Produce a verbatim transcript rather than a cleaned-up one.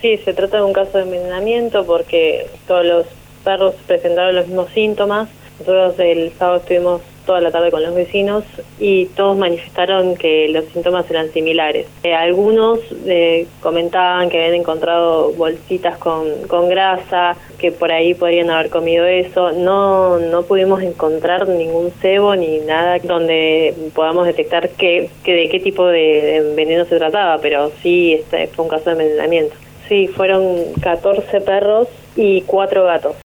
Sí, se trata de un caso de envenenamiento porque todos los perros presentaron los mismos síntomas. Nosotros el sábado estuvimos toda la tarde con los vecinos y todos manifestaron que los síntomas eran similares. Eh, algunos eh, comentaban que habían encontrado bolsitas con, con grasa, que por ahí podrían haber comido eso. No, no pudimos encontrar ningún cebo ni nada donde podamos detectar qué, qué, de qué tipo de, de veneno se trataba, pero sí este fue un caso de envenenamiento. Sí, fueron catorce perros y cuatro gatos.